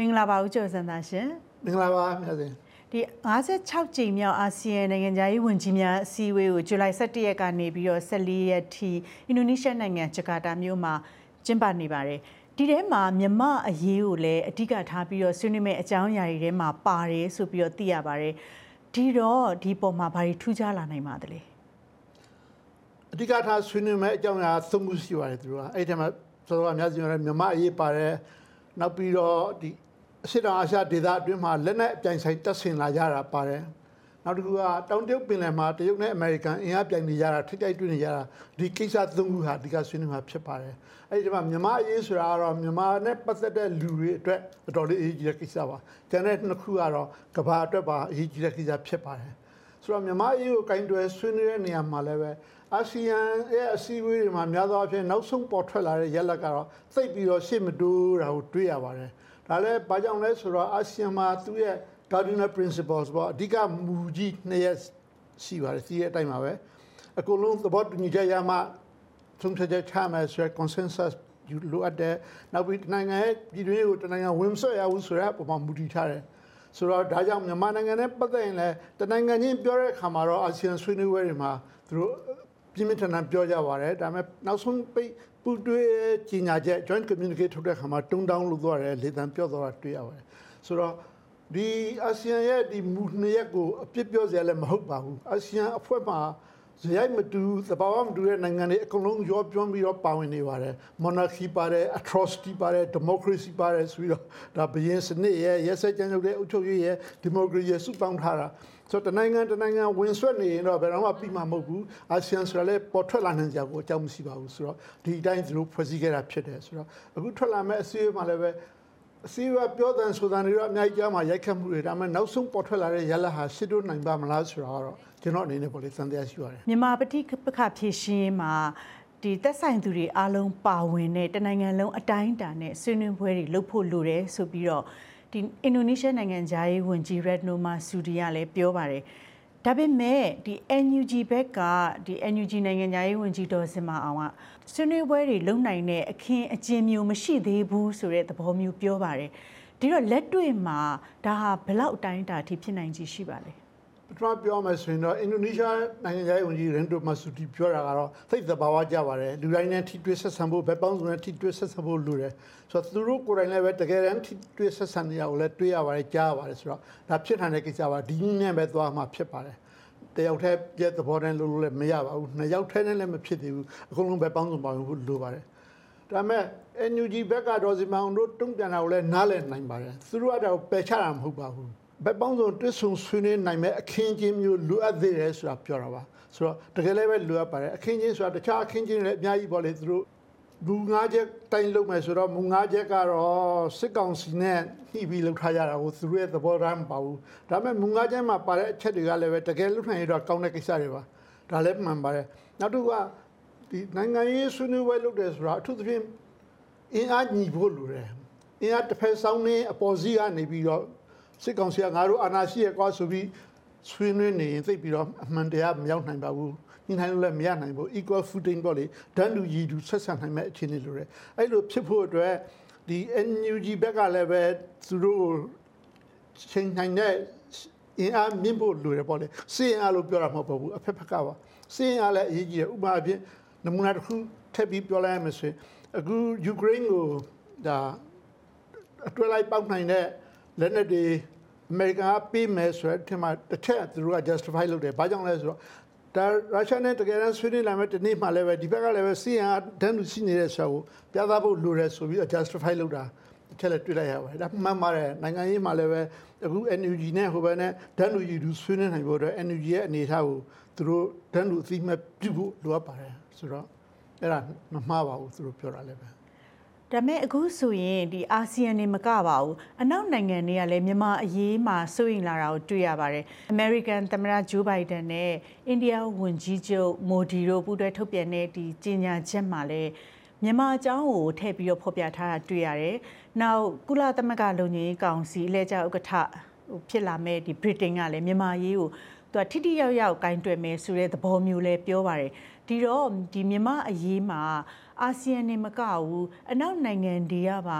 င်္ဂလာပါဦးကျော်စံသာရှင်မင်္ဂလာပါမြတ်စင်ဒီ56ကြိမ်မြောက်အာဆီယံနိုင်ငံသားရေးဝန်ကြီးများအစည်းအဝေးကိုဇူလိုင်17ရက်ကနေပြီးတော့14ရက်ထိအင်ဒိုနီးရှားနိုင်ငံဂျကာတာမြို့မှာကျင်းပနေပါတယ်ဒီထဲမှာမြန်မာအရေးကိုလည်းအဓိကထားပြီးတော့ဆွေးနွေးမယ့်အကြောင်းအရာတွေထဲမှာပါတယ်ဆိုပြီးတော့သိရပါတယ်ဒီတော့ဒီပုံမှာဘာတွေထူးခြားလာနိုင်ပါသလဲအဓိကထားဆွေးနွေးမယ့်အကြောင်းအရာသုံးခုရှိပါတယ်သူတို့ကအဲ့ဒီမှာဆိုတော့အများကြီးမြန်မာအရေးပါတယ်နောက်ပြီးတော့ဒီအရှေ့တောင်အာရှဒေသအတွင်းမှာလက်နက်အပြိုင်ဆိုင်တပ်ဆင်လာကြတာပါတယ်နောက်တစ်ခုကတောင်တရုတ်ပင်လယ်မှာတရုတ်နဲ့အမေရိကန်အင်အားပြိုင်နေကြတာထိတိုက်တွေ့နေကြတာဒီကိစ္စသုံးခုဟာအဓိကဆွေးနွေးမှာဖြစ်ပါတယ်အဲ့ဒီမှာမြန်မာအရေးဆိုတာကတော့မြန်မာနဲ့ပတ်သက်တဲ့လူတွေအတွက်အတော်လေးအရေးကြီးတဲ့ကိစ္စပါကျန်တဲ့နှစ်ခုကတော့ကမ္ဘာအတွက်ပါအရေးကြီးတဲ့ကိစ္စဖြစ်ပါတယ်ဆိုတော့မြန်မာအရေးကိုကင်တွယ်ဆွေးနွေးတဲ့နေရာမှာလည်းပဲအာဆီယံရဲ့အစည်းအဝေးတွေမှာများသောအားဖြင့်နောက်ဆုံးပေါ်ထွက်လာတဲ့ရလဒ်ကတော့သိပ်ပြီးတော့ရှေ့မတိုးတာကိုတွေ့ရပါတယ်ဒါလည်းဘာကြောင့်လဲဆိုတော့အာဆီယံမှာသူ့ရဲ့ cardinal principles ပေါ့အဓိကမူကြီးနှစ်ရပ်ရှိပါတယ်ဒီရဲ့အတိုင်းပါပဲအကုန်လုံးသဘောတူညီချက်ရမှသုံးဖြတ်ချက်ချမယ်ဆိုရယ် consensus ယူလိုအပ်တယ်နောက်ပြီးနိုင်ငံရဲ့ပြည်တွင်းကိုတနိုင်ငံဝင်ဆွဲရဘူးဆိုရယ်ပုံမှန်မူတည်ထားတယ်ဆိုတော့ဒါကြောင့်မြန်မာနိုင်ငံနဲ့ပတ်သက်ရင်လည်းတနိုင်ငံချင်းပြောတဲ့အခါမှာတော့အာဆီယံဆွေးနွေးပွဲတွေမှာသူတို့ပြင်းပြထန်ထန်ပြောကြပါတယ်ဒါပေမဲ့နောက်ဆုံးပူတွဲကြီးညာချက် joint communique ထုတ်တဲ့အခါမှာတုံးတောင်းလို့သွားတယ်လေတံပြောသွားတာတွေ့ရပါတယ်ဆိုတော့ဒီအာဆီယံရဲ့ဒီမူနှစ်ရပ်ကိုအပြစ်ပြောစရာလည်းမဟုတ်ပါဘူးအာဆီယံအဖွဲ့မှာဇယိုက်မတူသဘာဝမတူတဲ့နိုင်ငံတွေအကုန်လုံးရောပြောပြီးတော့ပါဝင်နေပါတယ် monarchy ပါတယ် atrocity ပါတယ် democracy ပါတယ်ဆိုပြီးတော့ဒါဘရင်စနစ်ရဲ့ရက်စက်ကြမ်းကြုတ်တဲ့အုပ်ချုပ်ရေးရဲ့ democracy ရဲ့စုပေါင်းထားတာဆိုတော့တနိုင်ငံဝင်ဆွဲနေရင်တော့ဘယ်တော့မှပြီးမှာမဟုတ်ဘူးအာဆီယံဆိုတာလည်းပေါ်ထွက်လာနိုင်ကြဘူးအကြောင်းမရှိပါဘူးဆိုတော့ဒီအတိုင်းသူတို့ဖွဲ့စည်းခဲ့တာဖြစ်တယ်ဆိုတော့အခုထွက်လာမဲ့အစည်းအဝေးမှာလည်းပဲအစည်းအဝေးပြောတဲ့ဆိုတာတွေတော့အများကြီးကြားမှာရိုက်ခတ်မှုတွေဒါပေမဲ့နောက်ဆုံးပေါ်ထွက်လာတဲ့ရလဒ်ဟာရှစ်တို့နိုင်ပါမလားဆိုတာတော့ကျွန်တော်အနေနဲ့ပေါ့လေသံတရားရှိပါတယ်မြန်မာပဋိပက္ခဖြေရှင်းမှာဒီသက်ဆိုင်သူတွေအားလုံးပါဝင်တဲ့တနိုင်ငံလုံးအတိုင်းအတာနဲ့ဆွေးနွေးပွဲတွေလုပ်ဖို့လိုတယ်ဆိုပြီးတော့ဒီအင်ဒိုနီးရှားနိုင်ငံသားရေးဝန်ကြီး Retno Marsudi ကလည်းပြောပါတယ်ဒါပေမဲ့ဒီ NUG ဘက်ကဒီ NUG နိုင်ငံသားရေးဝန်ကြီးဒေါ်စင်မာအောင်ကဆွေးနွေးပွဲတွေလုပ်နိုင်တဲ့အခင်းအကျင်းမျိုးမရှိသေးဘူးဆိုတဲ့သဘောမျိုးပြောပါတယ်ဒီတော့လက်တွေ့မှာဒါဟာဘယ်လောက်အတိုင်းအတာအထိဖြစ်နိုင်ခြေရှိပါလဲပထမပြောမယ်ဆိုရင်တော့အင်ဒိုနီးရှားနိုင်ငံသားရေးဝန်ကြီး Retno Marsudi ပြောတာကတော့သိသဘာဝကျပါတယ်လူတိုင်းနဲ့ထိတွေ့ဆက်ဆံဖို့ဘက်ပေါင်းစုံနဲ့ထိတွေ့ဆက်ဆံဖို့လိုတယ်ဆိုတော့သူတို့ကိုယ်တိုင်လည်းပဲတကယ်တမ်းထိတွေ့ဆက်ဆံနေရကိုလည်းတွေ့ရပါတယ်ကြားရပါတယ်ဆိုတော့ဒါဖြစ်နိုင်တဲ့ကိစ္စပါဒီနည်းနဲ့ပဲသွားမှာဖြစ်ပါတယ်တယောက်တည်းပြည့်သဘောတည်းလို့လည်းမရပါဘူးနှစ်ယောက်တည်းနဲ့လည်းမဖြစ်သေးဘူးအကုန်လုံးပဲပေါင်းစုံပါဝင်ဖို့လိုပါတယ်ဒါပေမဲ့ NUG ဘက်ကတော့စီမံအောင်တို့တုံ့ပြန်တာကိုလည်းနားလည်နိုင်ပါတယ်သူတို့ကတော့ပယ်ချတာမဟုတ်ပါဘူးဘက်ပေါင်းစုံတွစ်ဆုံဆွေးနွေးနိုင်မဲ့အခင်းချင်းမျိုးလိုအပ်သေးတယ်ဆိုတာပြောတာပါဆိုတော့တကယ်လည်းပဲလိုအပ်ပါတယ်အခင်းချင်းဆိုတာတခြားအခင်းချင်းတွေလည်းအများကြီးပေါ့လေသူတို့မူ၅ချက်တိုင်းလုပ်မယ်ဆိုတော့မူ၅ချက်ကတော့စစ်ကောင်စီနဲ့ညှိပြီးလုပ်ထားကြတာကိုသူတို့ရဲ့သဘောထားမပါဘူးဒါပေမဲ့မူ၅ချက်မှာပါတဲ့အချက်တွေကလည်းပဲတကယ်လုပ်နိုင်ရတော့ကောင်းတဲ့ကိစ္စတွေပါဒါလည်းမှန်ပါတယ်နောက်တစ်ခုကဒီနိုင်ငံရေးဆွေးနွေးပွဲလုပ်တယ်ဆိုတာအထူးသဖြင့်အင်အားညီဖို့လိုတယ်အင်အားတစ်ဖက်ဆောင်နေအပေါ်စီးကနေပြီးတော့စစ်ကောင်စီကငါတို့အာဏာရှိရကွာဆိုပြီးဆွေးနွေးနေရင်သိပြီးတော့အမှန်တရားမရောက်နိုင်ပါဘူးညှိနှိုင်းလို့လည်းမရနိုင်ဘူး equal footing ပေါ့လေတန်းတူရည်တူဆက်ဆံနိုင်မဲ့အခြေအနေလိုတယ်အဲ့လိုဖြစ်ဖို့အတွက်ဒီ NUG ဘက်ကလည်းပဲသူတို့ချိန်နိုင်တဲ့အင်အားမြင့်ဖို့လိုတယ်ပေါ့လေစီရင်အားလို့ပြောတာမဟုတ်ဘူးအဖက်ဖက်ကပါစီရင်အားလည်းအရေးကြီးတယ်ဥပမာအဖြစ်နမူနာတစ်ခုထပ်ပြီးပြောလိုက်ရမယ်ဆိုရင်အခုယူကရိန်းကိုဒါအတွဲလိုက်ပေါက်နိုင်တဲ့လက်နက်တွေအမေရိကန်ကပေးမယ်ဆိုတဲ့ထင်မှာတစ်ချက်သူတို့က justify လုပ်တယ်။ဘာကြောင့်လဲဆိုတော့ဒါရုရှားနဲ့တကယ်တမ်းဆွေးနွေးလာမဲ့ဒီနေ့မှလည်းပဲဒီဘက်ကလည်းပဲစီးရင်တန်းလူရှိနေတဲ့ဆိုကိုပြသဖို့လိုတယ်ဆိုပြီးတော့ justify လုပ်တာတစ်ချက်လည်းတွေ့လိုက်ရပါတယ်။ဒါမှန်ပါတယ်နိုင်ငံရေးမှာလည်းပဲအခု NUG နဲ့ဟိုဘက်နဲ့တန်းလူယူသူဆွေးနွေးနိုင်ဖို့အတွက် NUG ရဲ့အနေအထားကိုသူတို့တန်းလူအသိမဲ့ပြုဖို့လိုအပ်ပါတယ်ဆိုတော့အဲ့ဒါမမှားပါဘူးသူတို့ပြောတာလည်းပဲဒါမဲ့အခုဆိုရင်ဒီအာဆီယံနေမကပါဘူးအနောက်နိုင်ငံတွေကလည်းမြန်မာအရေးမှာစိုးရိမ်လာတာကိုတွေ့ရပါတယ်။ American သမ္မတဂျိုးဘိုင်ဒန်နဲ့အိန္ဒိယဝန်ကြီးချုပ်မိုဒီတို့ပူးတွဲထုတ်ပြန်တဲ့ဒီကြေညာချက်မှာလည်းမြန်မာအကြောင်းကိုထည့်ပြီးတော့ဖော်ပြထားတာတွေ့ရတယ်။နောက်ကုလသမဂ္ဂလုံခြုံရေးကောင်စီအလှည့်ကျဥက္ကဋ္ဌဖြစ်လာမဲ့ဒီဗြိတိန်ကလည်းမြန်မာအရေးကိုသူကထိထိရောက်ရောက်ဂိုင်းတွယ်မယ်ဆိုတဲ့သဘောမျိုးလည်းပြောပါတယ်။ဒီတော့ဒီမြန်မာအရေးမှာအာဆီယံနေမကဘူးအနောက်နိုင်ငံတွေကပါ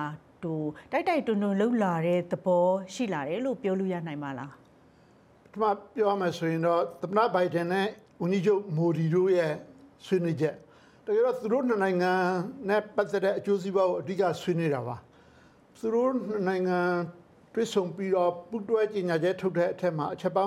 တူတိုက်တွန်းလှုပ်လာတဲ့သဘောရှိလာတယ်လို့ပြောလို့ရနိုင်ပါလားဒီမှာပြောရမယ်ဆိုရင်တော့သမ္မတဘိုင်ဒန်နဲ့ဝန်ကြီးချုပ်မိုဒီတို့ရဲ့ဆွေးနွေးချက်တကယ်တော့သူတို့နှစ်နိုင်ငံနဲ့ပတ်သက်တဲ့အကျိုးစီးပွားကိုအဓိကဆွေးနွေးတာပါသူတို့နှစ်နိုင်ငံတွေ့ဆုံပြီးတော့ပူးတွဲကြေညာချက်ထုတ်တဲ့အထက်မှာအချက်ပေါင်း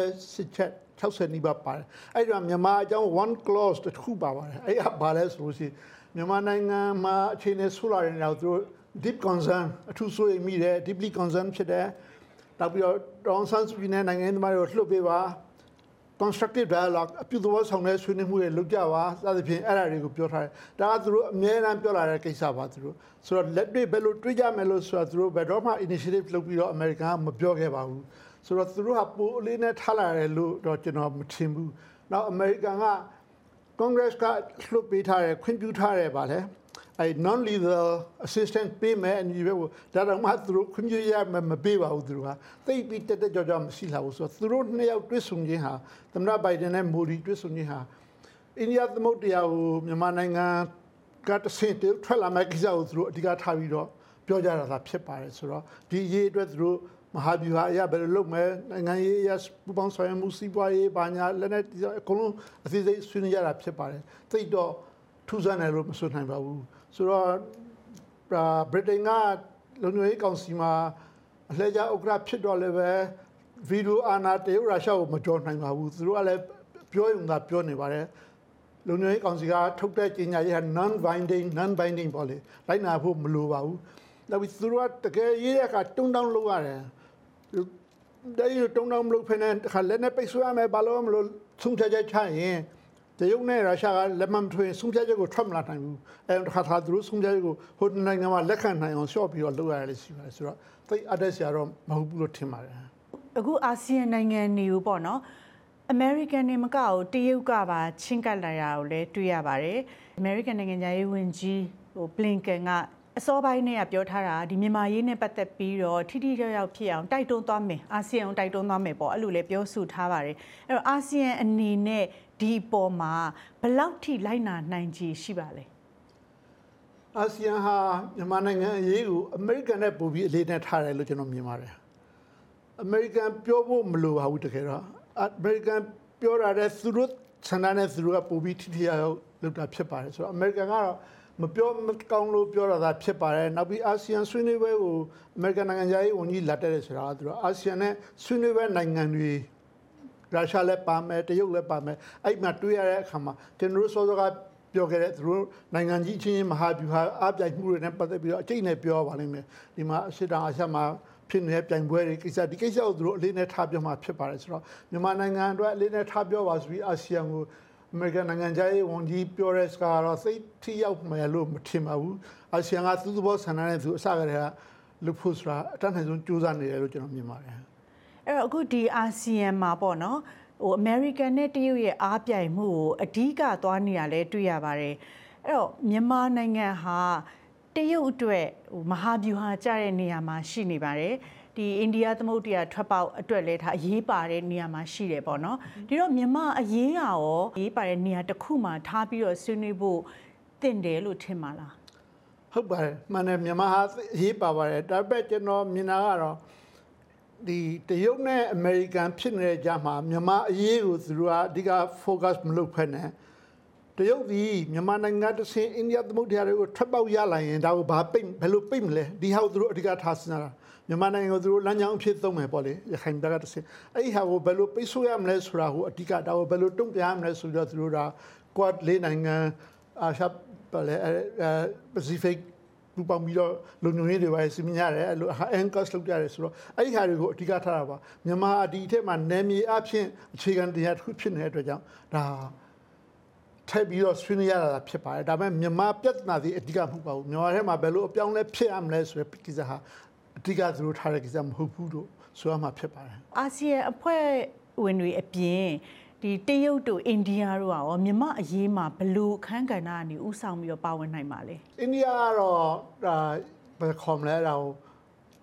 58ချက်60နီးပါးပါတယ်အဲ့ဒါမြန်မာအကြောင်း one clause တစ်ခုပါပါတယ်အဲ့ဒါဘာလဲဆိုလို့ရှိရင်မြန်မာနိုင်ငံမှာအခြေအနေဆိုးလာတဲ့နောက်သူတို့ deep concern အထူးဆိုရင်မိတယ် deeply concern ဖြစ်တယ်နောက်ပြီးတော့ဒေါန်ဆန်းစုကြည်နဲ့နိုင်ငံသားတွေကိုလှုပ်ပေးပါ constructive dialogue အပြုသဘောဆောင်တဲ့ဆွေးနွေးမှုတွေလုပ်ကြပါစသဖြင့်အဲ့ဒါတွေကိုပြောထားတယ်ဒါကသူတို့အများအားပြောလာတဲ့ကိစ္စပါသူတို့ဆိုတော့လက်တွေ့ဘယ်လိုတွေးကြမယ်လို့ဆိုတော့သူတို့ဘယ်တော့မှ initiative လုပ်ပြီးတော့အမေရိကန်ကမပြောခဲ့ပါဘူးဆိုတော့သူတို့ကပိုအလေးနဲ့ထားလာတယ်လို့တော့ကျွန်တော်မထင်ဘူးနောက်အမေရိကန်က Congress ကလှုပ်ပေးထားတယ်ခွင့်ပြုထားတယ်ဗာလဲအဲ non lethal assistance ပေးမယ်အညီပဲဒါတော့မှသူတို့ခွင့်ပြုရမပေးပါဘူးသူတို့ကသိပြီးတက်ကြောမရှိလာဘူးဆိုတော့သူတို့နှစ်ယောက်တွေ့ဆုံခြင်းဟာသမ္မတဘိုင်ဒန်နဲ့မိုဒီတွေ့ဆုံခြင်းဟာအိန္ဒိယသမုဒ္ဒရာကိုမြန်မာနိုင်ငံကတဆင့်ထွက်လာမယ့်ကိစ္စကိုသူတို့အဓိကထားပြီးတော့ပြောကြတာသာဖြစ်ပါတယ်ဆိုတော့ဒီအရေးအတွက်သူတို့မဟာဗျူဟာအရဘယ်လိုလုပ်မယ်နိုင်ငံရေးအရပူပေါင်းဆောင်ရွက်မှုစီးပွားရေးဘာညာလည်းနဲ့အကုန်လုံးအသေးစိတ်ဆွေးနွေးကြတာဖြစ်ပါတယ်သိတော့ထူးဆန်းတယ်လို့မဆိုနိုင်ပါဘူးဆိုတော့ဗြိတိန်ကလုံခြုံရေးကောင်စီမှာအလှည့်ကျဥက္ကဋ္ဌဖြစ်တော့လည်းပဲဗီဒီယိုအာဏာတရုတ်ရုရှားကိုမကြော်နိုင်ပါဘူးသူတို့ကလည်းပြောရုံသာပြောနေပါတယ်လုံခြုံရေးကောင်စီကထုတ်တဲ့ကြေညာချက်ဟာ non binding ပေါ့လေလိုက်နာဖို့မလိုပါဘူးနောက်ပြီးသူတို့ကတကယ်ရေးရကတုံးတောင်းလုပ်ရတယ်ဒါရီတုံးတောင်းမလုပ်ဖ ೇನೆ ခါလည်းနဲ့ပိတ်ဆို့ရမယ်ဘာလို့မလို့ဆုံးဖြတ်ချက်ချရင်တရုတ်နဲ့ရုရှားကလက်မထွေးဆုံးဖြတ်ချက်ကိုထွက်မလာနိုင်ဘူးအဲတခါသူတို့ဆုံးဖြတ်ချက်ကိုဟိုနိုင်ငံမှာလက်ခံနိုင်အောင်ရှော့ပြီးတော့လုပ်ရတယ်ရှိပါတယ်ဆိုတော့သိအပ်တဲ့ဆရာတော့မဟုတ်ဘူးလို့ထင်ပါတယ်အခုအာဆီယံနိုင်ငံတွေကိုပေါ့နော်အမေရိကန်နေမကဘူးတရုတ်ကပါချင်းကပ်လာတာကိုလည်းတွေ့ရပါတယ်အမေရိကန်နိုင်ငံသားရေးဝန်ကြီးဘလင်ကန်ကအစောပိုင်းနဲ့ပြောထားတာဒီမြန်မာရေးနဲ့ပတ်သက်ပြီးတော့ထိထိရောက်ရောက်ဖြစ်အောင်တိုက်တွန်းသွားမယ်အာဆီယံကိုတိုက်တွန်းသွားမယ်ပေါ့အဲ့လိုလည်းပြောဆိုထားပါတယ်အဲ့တော့အာဆီယံအနေနဲ့ဒီပေါ်မှာဘယ်လောက်ထိလိုက်နာနိုင်ခြေရှိပါလဲအာဆီယံဟာမြန်မာနိုင်ငံအရေးကိုအမေရိကန်နဲ့ပိုပြီးအလေးနဲ့ထားတယ်လို့ကျွန်တော်မြင်ပါတယ်အမေရိကန်ပြောဖို့မလိုပါဘူးတကယ်တော့အမေရိကန်ပြောရတဲ့သူတို့ဆန္ဒနဲ့သူတို့ကပိုပြီးထိထိရောက်လုပ်တာဖြစ်ပါတယ်ဆိုတော့အမေရိကန်ကတော့မပြောမကောင်းလို့ပြောတာသာဖြစ်ပါတယ်နောက်ပြီးအာဆီယံဆွေးနွေးပွဲကိုအမေရိကန်နိုင်ငံသားရေးဝန်ကြီးလာတက်တယ်ဆိုတာကသူတို့အာဆီယံနဲ့ဆွေးနွေးပွဲနိုင်ငံတွေရုရှားလည်းပါမယ်တရုတ်လည်းပါမယ်အဲ့မှာတွေ့ရတဲ့အခါမှာကျွန်တော်တို့စောစောကပြောခဲ့တဲ့သူတို့နိုင်ငံကြီးချင်းမဟာဗျူဟာအပြိုင်မှုတွေနဲ့ပတ်သက်ပြီးတော့အကျိတ်နဲ့ပြောပါလိမ့်မယ်ဒီမှာအရှေ့တောင်အာရှမှာဖြစ်နေတဲ့ပြိုင်ပွဲတွေကိစ္စဒီကိစ္စကိုသူတို့အလေးနဲ့ထားပြောမှဖြစ်ပါတယ်ဆိုတော့မြန်မာနိုင်ငံအတွက်အလေးနဲ့ထားပြောပါဆိုပြီးအာဆီယံကိုအမေရိကန်နိုင်ငံသားရေးဝန်ကြီးပြောတဲ့စကားတော့စိတ်ထိရောက်မယ်လို့မထင်ပါဘူးအာဆီယံကသူ့သဘောဆန္ဒနဲ့သူအစကတည်းကလုပ်ဖို့ဆိုတာအတတ်နိုင်ဆုံးကြိုးစားနေတယ်လို့ကျွန်တော်မြင်ပါတယ်အဲ့တော့အခုဒီအာဆီယံမှာပေါ့နော်အမေရိကန်နဲ့တရုတ်ရဲ့အားပြိုင်မှုကိုအဓိကသွားနေတာလည်းတွေ့ရပါတယ်အဲ့တော့မြန်မာနိုင်ငံဟာတရုတ်အတွက်မဟာဗျူဟာကျတဲ့နေရာမှာရှိနေပါတယ်ဒီအိန္ဒိယသမုဒ္ဒရာထွက်ပေါက်အတွက်လည်းဒါအရေးပါတဲ့နေရာမှာရှိတယ်ပေါ့နော်ဒီတော့မြန်မာအရေးရောအရေးပါတဲ့နေရာတစ်ခုမှာထားပြီးတော့ဆွေးနွေးဖို့သင့်တယ်လို့ထင်ပါလားဟုတ်ပါတယ်မှန်တယ်မြန်မာဟာအရေးပါပါတယ်ဒါပေမဲ့ကျွန်တော်မြင်တာကတော့ဒီတရုတ်နဲ့အမေရိကန်ဖြစ်နေတဲ့ကြားမှာမြန်မာအရေးကိုသူတို့ကအဓိက focus မလုပ်ဖက်နဲ့တရုတ်ဒီမြန်မာနိုင်ငံတဆင်းအိန္ဒိယသမုဒ္ဒရာတွေကိုထွက်ပေါက်ရလာရင်ဒါကိုဘယ်လိုပိတ်မလဲဒီဟာကိုသူတို့အဓိကထားစဉ်းစားတာမြန်မာနိုင်ငံကိုသူတို့လမ်းကြောင်းအဖြစ်သုံးမယ်ပေါ့လေရခိုင်ပြည်ကတဆင်းအဲ့ဒီဟာကိုဘယ်လိုပိတ်ဆို့ရမလဲဆိုတာကိုအဓိကဒါကိုဘယ်လိုတုံ့ပြန်ရမလဲဆိုတော့သူတို့က Quad လေးနိုင်ငံအာရှပါလေPacificပူပေါင်းပြီးတော့လုံခြုံရေးတွေပါစီမံရတယ်အဲ့လို anchors လုပ်ကြတယ်ဆိုတော့အဲ့ဒီဟာတွေကိုအဓိကထားတာပါမြန်မာဒီထက်မှာနယ်မြေအဖြစ်အခြေခံတရားတစ်ခုဖြစ်နေတဲ့အတွက်ကြောင့်ဒါထပ်ပြီးတော့ဆွေးနွေးရတာဖြစ်ပါတယ်ဒါပေမဲ့မြန်မာပြဿနာဒီအဓိကမဟုတ်ပါဘူးမြန်မာထဲမှာဘယ်လိုအပြောင်းလဲဖြစ်ရမလဲဆိုတဲ့ကိစ္စဟာအဓိကသူတို့ထားတဲ့ကိစ္စမဟုတ်ဘူးလို့ဆိုရမှာဖြစ်ပါတယ်အာဆီယံအဖွဲ့ဝင်တွေအပြင်ဒီတရုတ်တို့အိန္ဒိယတို့ရောမြန်မာအရေးမှာဘလို့အခန်းကဏ္ဍကနေဥဆောင်ပြီးတော့ပါဝင်နိုင်ပါလဲအိန္ဒိယကတော့ဒါဘယ်ခေါ်မလဲတော့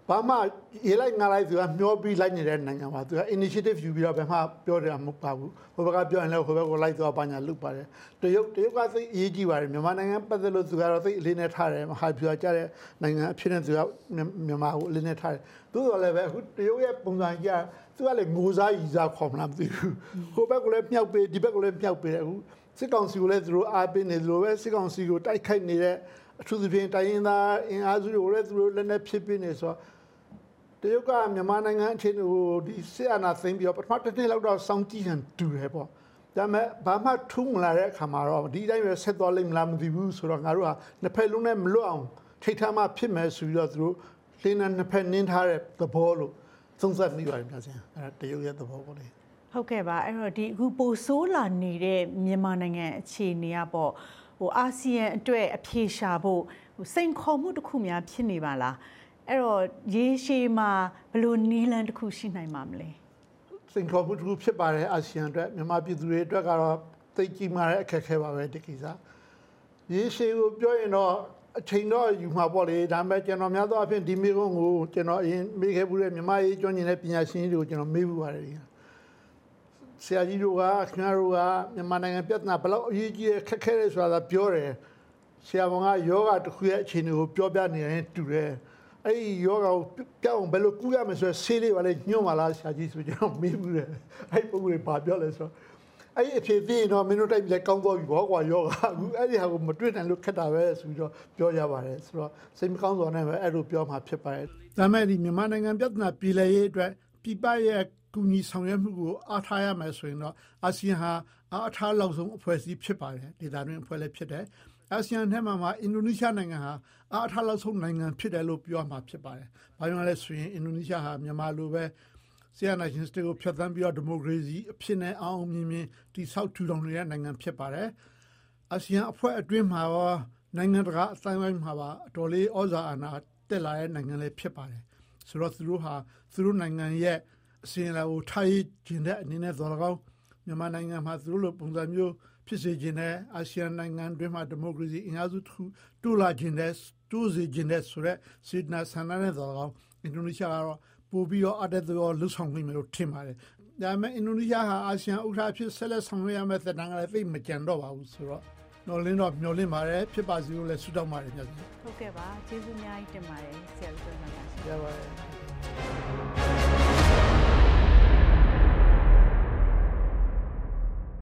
ဘာမှရေးလိုက်ငါလိုက်သူကမျောပြီးလိုက်နေတဲ့နိုင်ငံပါသူက initiative ယူပြီးတော့ဘယ်မှပြောတယ်မဟုတ်ပါဘူးဟိုဘက်ကပြောရင်လည်းဟိုဘက်ကိုလိုက်သွားပါညာလုပ်ပါတယ်တရုတ်ကသိအရေးကြီးပါတယ်မြန်မာနိုင်ငံပတ်သက်လို့သူကတော့သိအလေးနဲ့ထားတယ်မဟာဗျူဟာကျတဲ့နိုင်ငံအဖြစ်နဲ့သူကမြန်မာကိုအလေးနဲ့ထားတယ်သို့တော်လည်းပဲအခုတရုတ်ရဲ့ပုံစံကြီးကသူကလည်းငိုစားရီစားခေါ်မလားမသိဘူးဟိုဘက်ကလည်းမြောက်ပေးဒီဘက်ကလည်းမြောက်ပေးတယ်အခုစစ်ကောင်စီကိုလည်းသူတို့အားပေးနေသလိုပဲစစ်ကောင်စီကိုတိုက်ခိုက်နေတဲ့အထူးသဖြင့်တိုင်းရင်းသားအင်အားစုတွေကိုလည်းသူတို့လည်းနဲ့ဖြစ်ပေးနေဆိုတော့တရုတ်ကမြန်မာနိုင်ငံအခြေအနေကိုဒီစစ်အာဏာသိမ်းပြီးတော့ပထမတစ်နှစ်လောက်တော့စောင့်ကြည့်ရင်တူတယ်ပေါ့ဒါပေမဲ့ဘာမှထူးမလာတဲ့အခါမှာတော့ဒီတိုင်းပဲဆက်သွားလိမ့်မလားမသိဘူးဆိုတော့ငါတို့ကနှစ်ဖက်လုံးနဲ့မလွတ်အောင်ထိတ်ထားမှဖြစ်မယ်ဆိုပြီးတော့သူတို့လင်းနဲ့နှစ်ဖက်နင်းထားတဲ့သဘောလို့သုံးသပ်မိပါတယ်ဗျာဆရာအဲ့ဒါတရုတ်ရဲ့သဘောပေါ့လေဟုတ်ကဲ့ပါအဲ့တော့ဒီအခုပိုဆိုးလာနေတဲ့မြန်မာနိုင်ငံအခြေအနေကပေါ့ဟိုအာဆီယံအတွက်အပြေရှာဖို့ဟိုစိန်ခေါ်မှုတစ်ခုများဖြစ်နေပါလားအဲ့တော့ရေရှည်မှာဘယ်လိုနီးလန်းတစ်ခုရှိနိုင်မှာမလဲစိန်ခေါ်မှုတစ်ခုဖြစ်ပါတယ်အာဆီယံအတွက်မြန်မာပြည်သူတွေအတွက်ကတော့သိကြီးမားတဲ့အခက်အခဲပါပဲဒီကိစ္စရေရှည်ကိုပြောရင်တော့အချိန်တော့ယူမှာပေါ့လေဒါပေမဲ့ကျွန်တော်များသောအားဖြင့်ဒီမိကုန်းကိုကျွန်တော်အရင်မေးခဲ့ဘူးတဲ့မြန်မာရေးကျွမ်းကျင်တဲ့ပညာရှင်တွေကိုကျွန်တော်မေးဘူးပါတယ်ဆရာကြီးတို့ကခင်ဗျားတို့ကမြန်မာနိုင်ငံပြဿနာဘယ်လောက်အရေးကြီးခက်ခဲလဲဆိုတာပြောတယ်ဆရာဝန်ကယောဂတစ်ခုရဲ့အခြေအနေကိုပြောပြနေရင်တူတယ်အဲ့ဒီယောဂကိုပြောင်းဘယ်လိုကူးရမလဲဆိုတော့ဆေးလေးပါလေညွှန်ပါလားဆရာကြီးဆိုကျွန်တော်မေးဘူးတယ်အဲ့ဒီပုံတွေဘာပြောလဲဆိုတော့အဲ့ဒီအဖြစ်ပြီးတော့မင်းတို့တိုက်ပြီးကောင်းသွားပြီဘောကွာယောဂအခုအဲ့ဒီဟာကိုမတွေ့နိုင်လို့ခက်တာပဲဆိုပြီးတော့ပြောကြပါတယ်ဆိုတော့စိတ်မကောင်းစွာနဲ့ပဲအဲ့လိုပြောမှဖြစ်ပါတယ်ဒါမဲ့ဒီမြန်မာနိုင်ငံပြဿနာပြည်လည်ရေးအတွက်ပြည်ပရဲ့ကူညီဆောင်ရွက်မှုကိုအားထားရမယ်ဆိုရင်တော့အာဆီယံဟာအားထားလောက်ဆုံးအဖွဲ့အစည်းဖြစ်ပါတယ်ဒေသတွင်းအဖွဲ့လည်းဖြစ်တယ်အာဆီယံထဲမှာအင်ဒိုနီးရှားနိုင်ငံဟာအားထားလောက်ဆုံးနိုင်ငံဖြစ်တယ်လို့ပြောမှာဖြစ်ပါတယ်။ဘာကြောင့်လဲဆိုရင်အင်ဒိုနီးရှားဟာမြန်မာလိုပဲဆီယနာရှင်စတေကိုဖျက်ဆီးပြီးတော့ဒီမိုကရေစီအဖြစ်နဲ့အောင်မြင်မြင်တည်ဆောက်ထူထောင်နေတဲ့နိုင်ငံဖြစ်ပါတယ်။အာဆီယံအဖွဲ့အတွင်းမှာရောနိုင်ငံတကာအတိုင်းအဝိုင်းမှာပါအတော်လေးဩဇာအာဏာတက်လာတဲ့နိုင်ငံလည်းဖြစ်ပါတယ်။ဆိုတော့သူတို့ဟာသူတို့နိုင်ငံရဲ့အစဉ်အလာကိုထားရခြင်းတဲ့အနေနဲ့သော်၎င်းမြန်မာနိုင်ငံမှာသူတို့လိုပုံစံမျိုးဖြစ်စေခြင်းနဲ့အာဆီယံနိုင်ငံတွင်းမှာဒီမိုကရေစီအင်အားစုတစ်ခုတိုးလာခြင်းနဲ့တိုးစေခြင်းနဲ့ဆိုတဲ့စေတနာဆန္ဒနဲ့သော်၎င်းအင်ဒိုနီးရှားကတော့ပိုပြီးတော့အတက်တော်လှုပ်ဆောင်နိုင်မယ်လို့ထင်ပါတယ်။ဒါပေမဲ့အင်ဒိုနီးရှားဟာအာဆီယံဥက္ကဋ္ဌဖြစ်ဆက်လက်ဆောင်ရွက်ရမယ့်သက်တမ်းကလည်းသိမကြံတော့ပါဘူးဆိုတော့နော်လင်းတော့မျှော်လင့်ပါတယ်ဖြစ်ပါစေလို့လည်းဆုတောင်းပါတယ်ဗျာ။ဟုတ်ကဲ့ပါကျေးဇူးအများကြီးတင်ပါတယ်ဆရာဦးကျော်နိုင်ပါရှင်။ရပါတယ်။